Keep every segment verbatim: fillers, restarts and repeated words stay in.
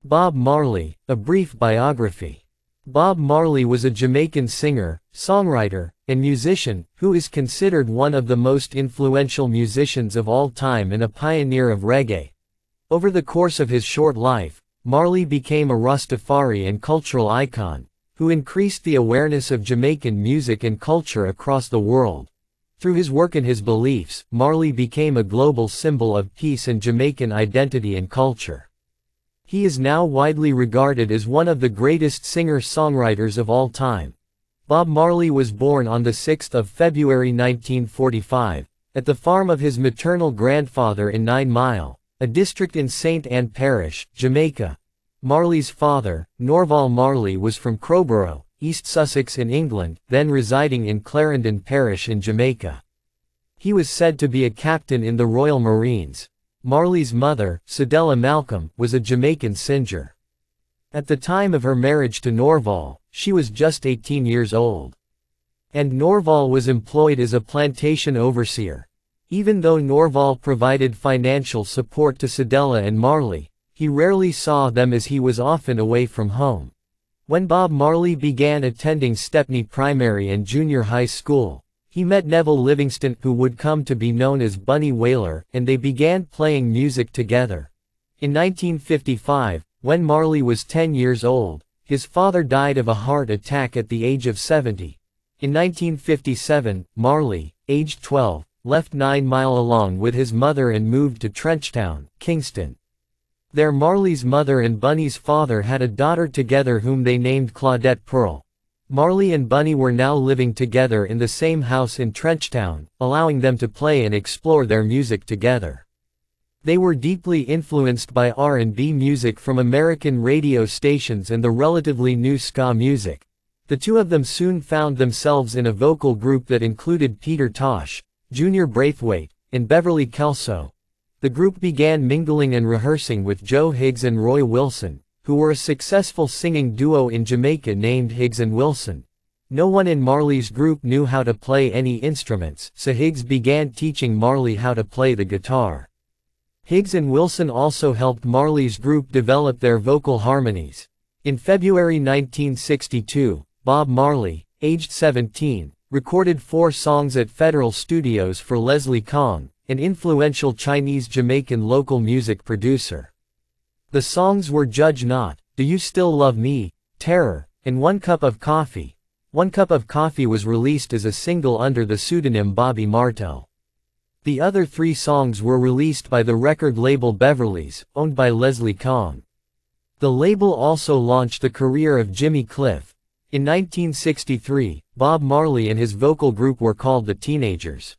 Bob Marley, a brief biography. Bob Marley was a Jamaican singer, songwriter, and musician, who is considered one of the most influential musicians of all time and a pioneer of reggae. Over the course of his short life, Marley became a Rastafari and cultural icon, who increased the awareness of Jamaican music and culture across the world. Through his work and his beliefs, Marley became a global symbol of peace and Jamaican identity and culture. He is now widely regarded as one of the greatest singer-songwriters of all time. Bob Marley was born on the sixth of February nineteen forty-five, at the farm of his maternal grandfather in Nine Mile, a district in Saint Ann Parish, Jamaica. Marley's father, Norval Marley, was from Crowborough, East Sussex in England, then residing in Clarendon Parish in Jamaica. He was said to be a captain in the Royal Marines. Marley's mother, Cedella Malcolm, was a Jamaican singer. At the time of her marriage to Norval, she was just eighteen years old. And Norval was employed as a plantation overseer. Even though Norval provided financial support to Cedella and Marley, he rarely saw them as he was often away from home. When Bob Marley began attending Stepney Primary and Junior High School, he met Neville Livingston, who would come to be known as Bunny Wailer, and they began playing music together. In nineteen fifty-five, when Marley was ten years old, his father died of a heart attack at the age of seventy. In nineteen fifty-seven, Marley, aged twelve, left Nine Mile along with his mother and moved to Trenchtown, Kingston. There Marley's mother and Bunny's father had a daughter together whom they named Claudette Pearl. Marley and Bunny were now living together in the same house in Trenchtown, allowing them to play and explore their music together. They were deeply influenced by R and B music from American radio stations and the relatively new ska music. The two of them soon found themselves in a vocal group that included Peter Tosh, Junior Braithwaite, and Beverly Kelso. The group began mingling and rehearsing with Joe Higgs and Roy Wilson, who were a successful singing duo in Jamaica named Higgs and Wilson. No one in Marley's group knew how to play any instruments, so Higgs began teaching Marley how to play the guitar. Higgs and Wilson also helped Marley's group develop their vocal harmonies. In February nineteen sixty-two, Bob Marley, aged seventeen, recorded four songs at Federal Studios for Leslie Kong, an influential Chinese-Jamaican local music producer. The songs were Judge Not, Do You Still Love Me, Terror, and One Cup of Coffee. One Cup of Coffee was released as a single under the pseudonym Bobby Martel. The other three songs were released by the record label Beverly's, owned by Leslie Kong. The label also launched the career of Jimmy Cliff. In nineteen sixty-three, Bob Marley and his vocal group were called the Teenagers.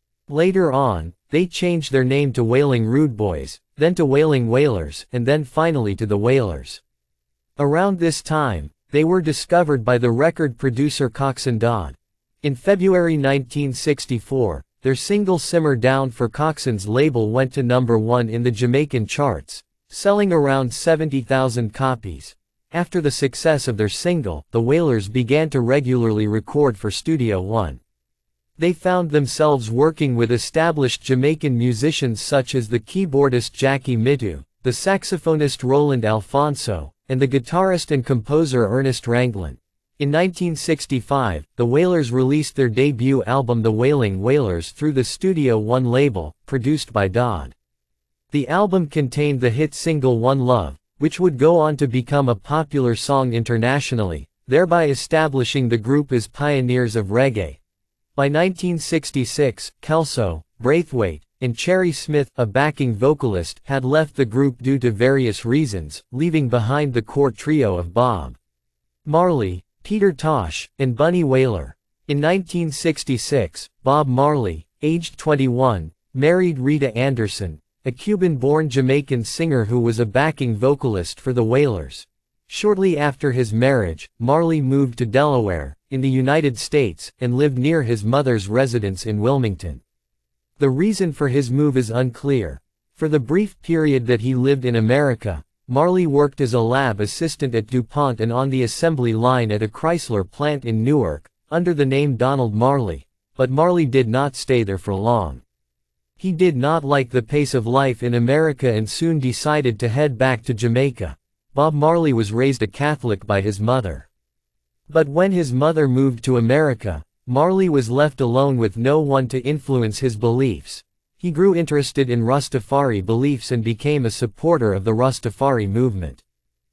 Later on, they changed their name to Wailing Rude Boys, then to Wailing Wailers, and then finally to the Wailers. Around this time, they were discovered by the record producer Coxsone Dodd. In February nineteen sixty-four, their single Simmer Down for Coxsone's label went to number one in the Jamaican charts, selling around seventy thousand copies. After the success of their single, the Wailers began to regularly record for Studio One. They found themselves working with established Jamaican musicians such as the keyboardist Jackie Mittoo, the saxophonist Roland Alfonso, and the guitarist and composer Ernest Ranglin. In nineteen sixty-five, the Wailers released their debut album The Wailing Wailers through the Studio One label, produced by Dodd. The album contained the hit single One Love, which would go on to become a popular song internationally, thereby establishing the group as pioneers of reggae. By nineteen sixty-six, Kelso, Braithwaite, and Cherry Smith, a backing vocalist, had left the group due to various reasons, leaving behind the core trio of Bob Marley, Peter Tosh, and Bunny Wailer. In nineteen sixty-six, Bob Marley, aged twenty-one, married Rita Anderson, a Cuban-born Jamaican singer who was a backing vocalist for the Wailers. Shortly after his marriage, Marley moved to Delaware, in the United States, and lived near his mother's residence in Wilmington. The reason for his move is unclear. For the brief period that he lived in America, Marley worked as a lab assistant at DuPont and on the assembly line at a Chrysler plant in Newark, under the name Donald Marley, but Marley did not stay there for long. He did not like the pace of life in America and soon decided to head back to Jamaica. Bob Marley was raised a Catholic by his mother. But when his mother moved to America, Marley was left alone with no one to influence his beliefs. He grew interested in Rastafari beliefs and became a supporter of the Rastafari movement.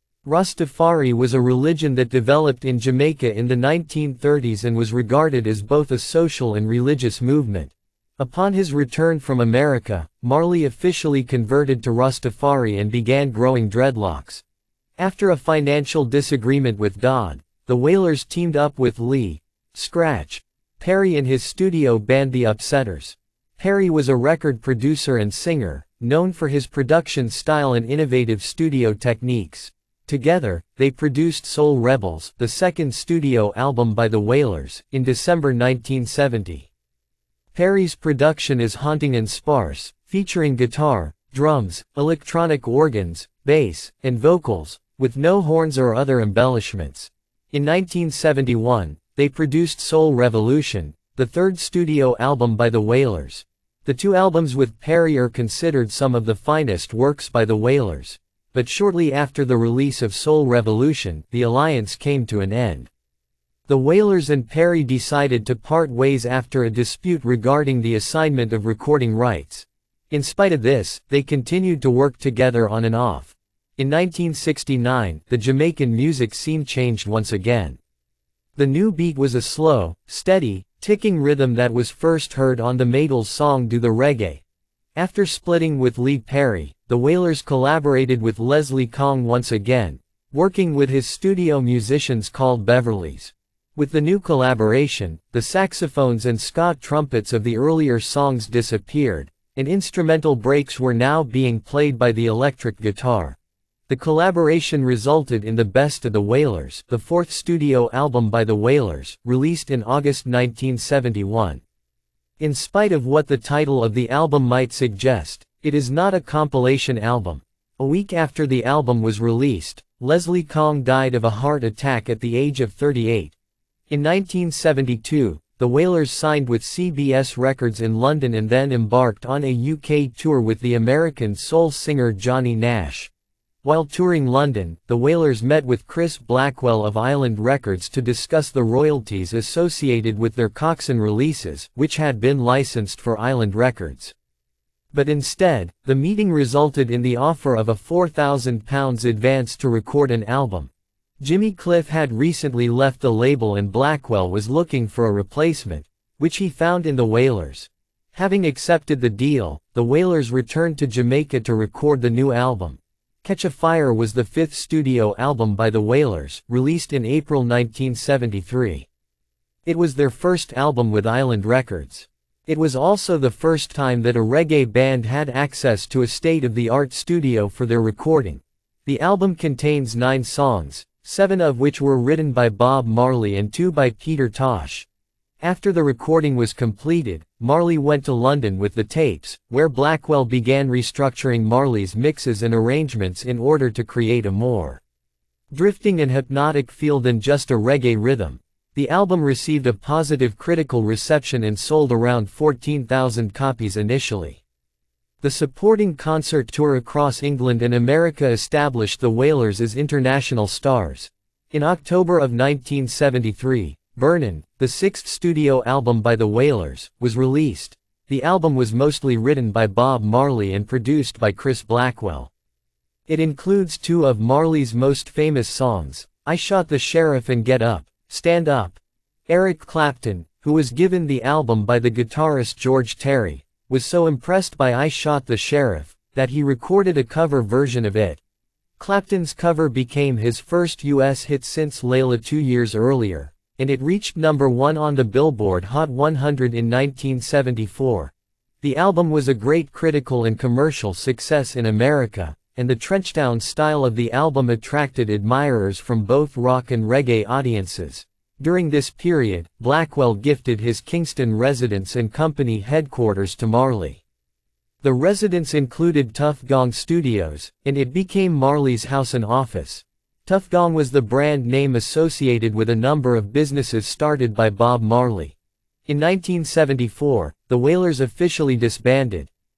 Rastafari was a religion that developed in Jamaica in the nineteen thirties and was regarded as both a social and religious movement. Upon his return from America, Marley officially converted to Rastafari and began growing dreadlocks. After a financial disagreement with Dodd, the Wailers teamed up with Lee Scratch Perry in his studio band The Upsetters. Perry was a record producer and singer, known for his production style and innovative studio techniques. Together, they produced Soul Rebels, the second studio album by the Wailers, in December nineteen seventy. Perry's production is haunting and sparse, featuring guitar, drums, electronic organs, bass, and vocals, with no horns or other embellishments. In nineteen seventy-one, they produced Soul Revolution, the third studio album by the Wailers. The two albums with Perry are considered some of the finest works by the Wailers. But shortly after the release of Soul Revolution, the alliance came to an end. The Wailers and Perry decided to part ways after a dispute regarding the assignment of recording rights. In spite of this, they continued to work together on and off. In nineteen sixty-nine, the Jamaican music scene changed once again. The new beat was a slow, steady, ticking rhythm that was first heard on the Maydles song Do the Reggae. After splitting with Lee Perry, the Wailers collaborated with Leslie Kong once again, working with his studio musicians called Beverleys. With the new collaboration, the saxophones and ska trumpets of the earlier songs disappeared, and instrumental breaks were now being played by the electric guitar. The collaboration resulted in The Best of the Wailers, the fourth studio album by the Wailers, released in August nineteen seventy-one. In spite of what the title of the album might suggest, it is not a compilation album. A week after the album was released, Leslie Kong died of a heart attack at the age of thirty-eight. In nineteen seventy-two, the Wailers signed with C B S Records in London and then embarked on a U K tour with the American soul singer Johnny Nash. While touring London, the Wailers met with Chris Blackwell of Island Records to discuss the royalties associated with their Coxsone releases, which had been licensed for Island Records. But instead, the meeting resulted in the offer of a four thousand pounds advance to record an album. Jimmy Cliff had recently left the label and Blackwell was looking for a replacement, which he found in the Wailers. Having accepted the deal, the Wailers returned to Jamaica to record the new album. Catch a Fire was the fifth studio album by the Wailers, released in April nineteen seventy-three. It was their first album with Island Records. It was also the first time that a reggae band had access to a state-of-the-art studio for their recording. The album contains nine songs, seven of which were written by Bob Marley and two by Peter Tosh. After the recording was completed, Marley went to London with the tapes, where Blackwell began restructuring Marley's mixes and arrangements in order to create a more drifting and hypnotic feel than just a reggae rhythm. The album received a positive critical reception and sold around fourteen thousand copies initially. The supporting concert tour across England and America established the Wailers as international stars. In October of nineteen seventy-three, Burnin', the sixth studio album by the Wailers, was released. The album was mostly written by Bob Marley and produced by Chris Blackwell. It includes two of Marley's most famous songs, I Shot the Sheriff and Get Up, Stand Up. Eric Clapton, who was given the album by the guitarist George Terry, was so impressed by I Shot the Sheriff, that he recorded a cover version of it. Clapton's cover became his first U S hit since Layla two years earlier, and it reached number one on the Billboard Hot one hundred in nineteen seventy-four. The album was a great critical and commercial success in America, and the Trenchtown style of the album attracted admirers from both rock and reggae audiences. During this period, Blackwell gifted his Kingston residence and company headquarters to Marley. The residence included Tuff Gong Studios, and it became Marley's house and office. Tuff Gong was the brand name associated with a number of businesses started by Bob Marley. In nineteen seventy-four, the Wailers officially disbanded.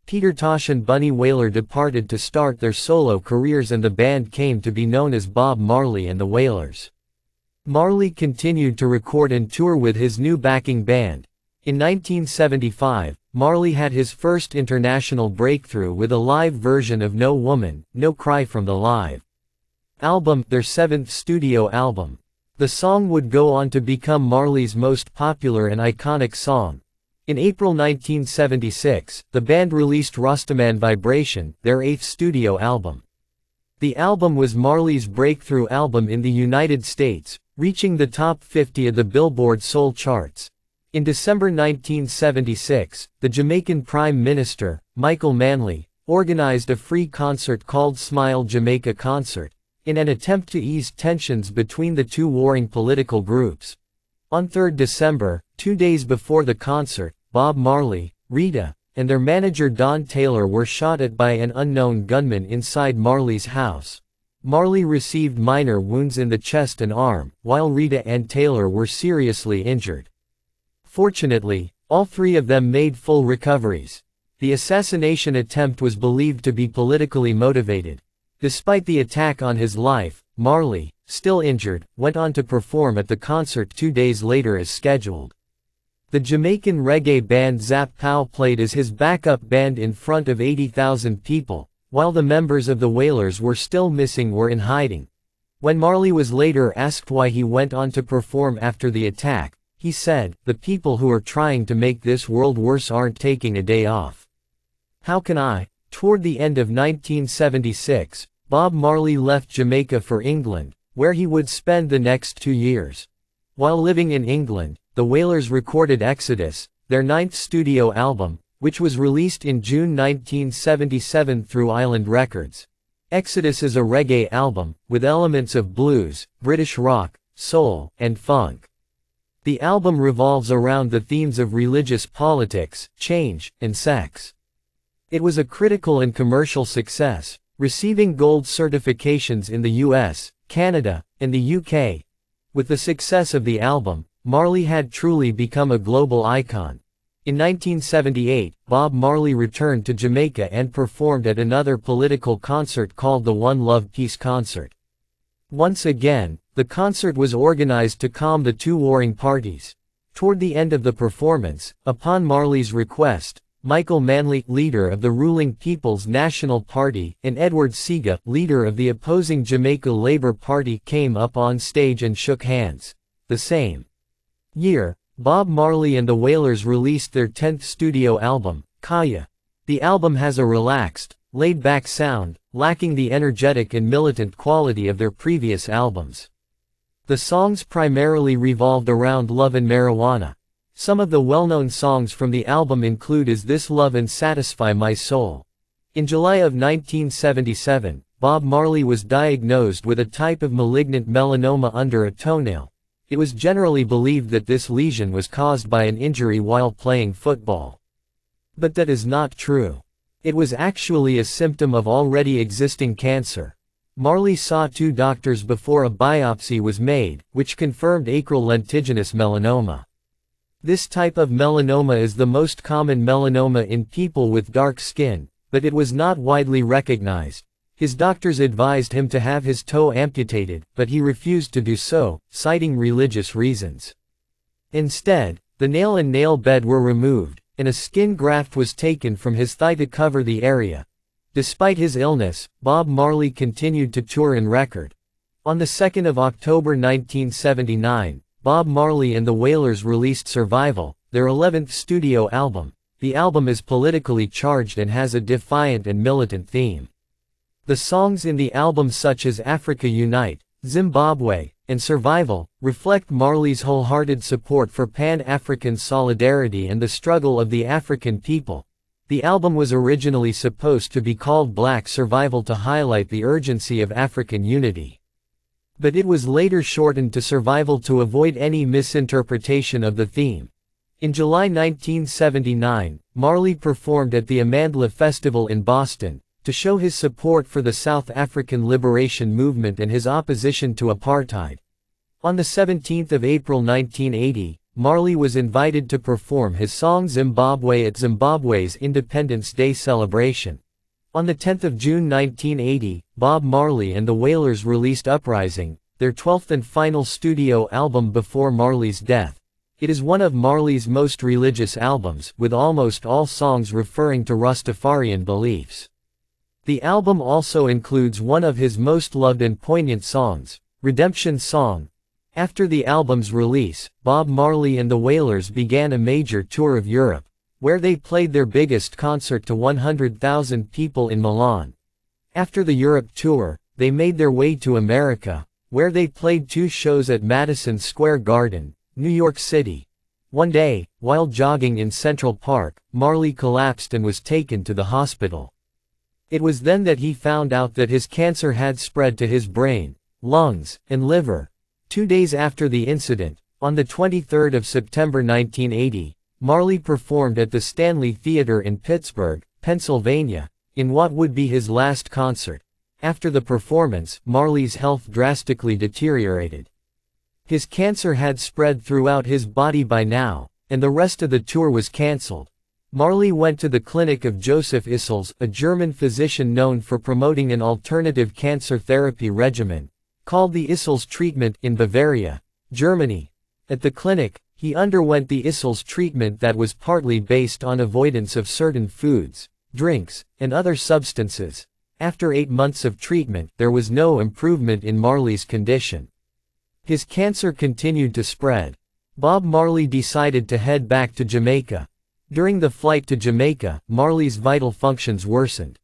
Peter Tosh and Bunny Wailer departed to start their solo careers and the band came to be known as Bob Marley and the Wailers. Marley continued to record and tour with his new backing band. In nineteen seventy-five, Marley had his first international breakthrough with a live version of No Woman, No Cry from the live album, their seventh studio album. The song would go on to become Marley's most popular and iconic song. In April nineteen seventy-six, the band released Rastaman Vibration, their eighth studio album. The album was Marley's breakthrough album in the United States, reaching the top fifty of the Billboard Soul charts. In December nineteen seventy-six, the Jamaican Prime Minister, Michael Manley, organized a free concert called Smile Jamaica Concert, in an attempt to ease tensions between the two warring political groups. On the third of December, two days before the concert, Bob Marley, Rita, and their manager Don Taylor were shot at by an unknown gunman inside Marley's house. Marley received minor wounds in the chest and arm, while Rita and Taylor were seriously injured. Fortunately, all three of them made full recoveries. The assassination attempt was believed to be politically motivated. Despite the attack on his life, Marley, still injured, went on to perform at the concert two days later as scheduled. The Jamaican reggae band Zap Pow played as his backup band in front of eighty thousand people, while the members of the Wailers were still missing or in hiding. When Marley was later asked why he went on to perform after the attack, he said, "The people who are trying to make this world worse aren't taking a day off. How can I?" Toward the end of nineteen seventy-six, Bob Marley left Jamaica for England, where he would spend the next two years. While living in England, the Wailers recorded Exodus, their ninth studio album, which was released in June nineteen seventy-seven through Island Records. Exodus is a reggae album, with elements of blues, British rock, soul, and funk. The album revolves around the themes of religious politics, change, and sex. It was a critical and commercial success, receiving gold certifications in the U S, Canada, and the U K. With the success of the album, Marley had truly become a global icon. In nineteen seventy-eight, Bob Marley returned to Jamaica and performed at another political concert called the One Love Peace Concert. Once again, the concert was organized to calm the two warring parties. Toward the end of the performance, upon Marley's request, Michael Manley, leader of the ruling People's National Party, and Edward Seaga, leader of the opposing Jamaica Labour Party, came up on stage and shook hands. The same year, Bob Marley and the Wailers released their tenth studio album, Kaya. The album has a relaxed, laid-back sound, lacking the energetic and militant quality of their previous albums. The songs primarily revolved around love and marijuana. Some of the well-known songs from the album include Is This Love and Satisfy My Soul. In July of nineteen seventy-seven, Bob Marley was diagnosed with a type of malignant melanoma under a toenail. It was generally believed that this lesion was caused by an injury while playing football. But that is not true. It was actually a symptom of already existing cancer. Marley saw two doctors before a biopsy was made, which confirmed acral lentiginous melanoma. This type of melanoma is the most common melanoma in people with dark skin, but it was not widely recognized. His doctors advised him to have his toe amputated, but he refused to do so, citing religious reasons. Instead, the nail and nail bed were removed, and a skin graft was taken from his thigh to cover the area. Despite his illness, Bob Marley continued to tour and record. On the second of October nineteen seventy-nine, Bob Marley and the Wailers released Survival, their eleventh studio album. The album is politically charged and has a defiant and militant theme. The songs in the album such as Africa Unite, Zimbabwe, and Survival, reflect Marley's wholehearted support for Pan-African solidarity and the struggle of the African people. The album was originally supposed to be called Black Survival to highlight the urgency of African unity. But it was later shortened to Survival to avoid any misinterpretation of the theme. In July nineteen seventy-nine, Marley performed at the Amandla Festival in Boston, to show his support for the South African liberation movement and his opposition to apartheid. On the seventeenth of April nineteen eighty, Marley was invited to perform his song Zimbabwe at Zimbabwe's Independence Day celebration. On the tenth of June nineteen eighty, Bob Marley and the Wailers released Uprising, their twelfth and final studio album before Marley's death. It is one of Marley's most religious albums, with almost all songs referring to Rastafarian beliefs. The album also includes one of his most loved and poignant songs, Redemption Song. After the album's release, Bob Marley and the Wailers began a major tour of Europe, where they played their biggest concert to one hundred thousand people in Milan. After the Europe tour, they made their way to America, where they played two shows at Madison Square Garden, New York City. One day, while jogging in Central Park, Marley collapsed and was taken to the hospital. It was then that he found out that his cancer had spread to his brain, lungs, and liver. Two days after the incident, on the twenty-third of September nineteen eighty, Marley performed at the Stanley Theatre in Pittsburgh, Pennsylvania, in what would be his last concert. After the performance, Marley's health drastically deteriorated. His cancer had spread throughout his body by now, and the rest of the tour was cancelled. Marley went to the clinic of Joseph Issels, a German physician known for promoting an alternative cancer therapy regimen, called the Issels treatment, in Bavaria, Germany. At the clinic, he underwent the Issels treatment that was partly based on avoidance of certain foods, drinks, and other substances. After eight months of treatment, there was no improvement in Marley's condition. His cancer continued to spread. Bob Marley decided to head back to Jamaica. During the flight to Jamaica, Marley's vital functions worsened.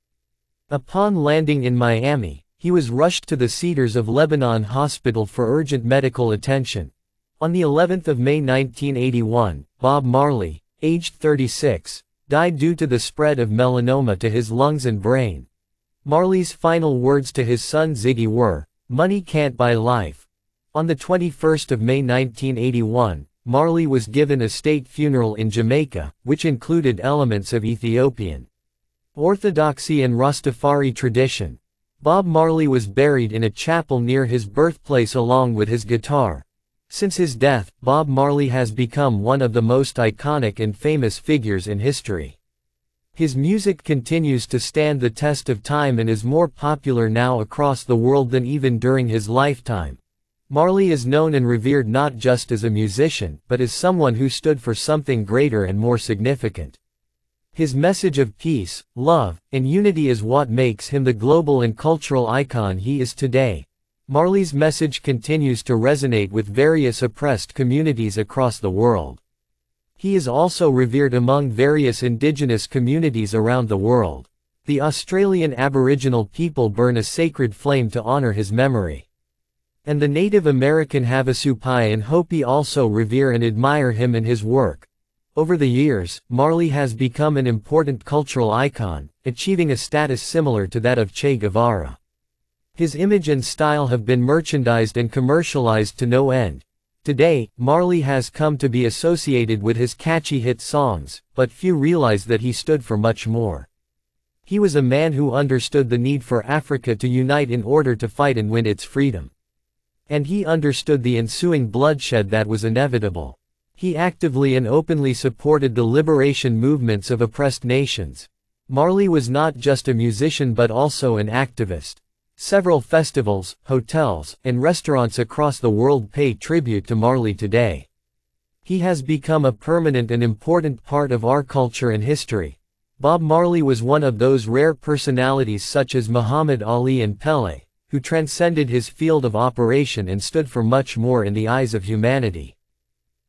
Upon landing in Miami, he was rushed to the Cedars of Lebanon Hospital for urgent medical attention. On the eleventh of May nineteen eighty-one, Bob Marley, aged thirty-six, died due to the spread of melanoma to his lungs and brain. Marley's final words to his son Ziggy were, "Money can't buy life." On the twenty-first of May nineteen eighty-one, Marley was given a state funeral in Jamaica, which included elements of Ethiopian Orthodoxy and Rastafari tradition. Bob Marley was buried in a chapel near his birthplace along with his guitar. Since his death, Bob Marley has become one of the most iconic and famous figures in history. His music continues to stand the test of time and is more popular now across the world than even during his lifetime. Marley is known and revered not just as a musician, but as someone who stood for something greater and more significant. His message of peace, love, and unity is what makes him the global and cultural icon he is today. Marley's message continues to resonate with various oppressed communities across the world. He is also revered among various indigenous communities around the world. The Australian Aboriginal people burn a sacred flame to honor his memory. And the Native American Havasupai and Hopi also revere and admire him and his work. Over the years, Marley has become an important cultural icon, achieving a status similar to that of Che Guevara. His image and style have been merchandised and commercialized to no end. Today, Marley has come to be associated with his catchy hit songs, but few realize that he stood for much more. He was a man who understood the need for Africa to unite in order to fight and win its freedom. And he understood the ensuing bloodshed that was inevitable. He actively and openly supported the liberation movements of oppressed nations. Marley was not just a musician but also an activist. Several festivals, hotels, and restaurants across the world pay tribute to Marley today. He has become a permanent and important part of our culture and history. Bob Marley was one of those rare personalities such as Muhammad Ali and Pelé, who transcended his field of operation and stood for much more in the eyes of humanity.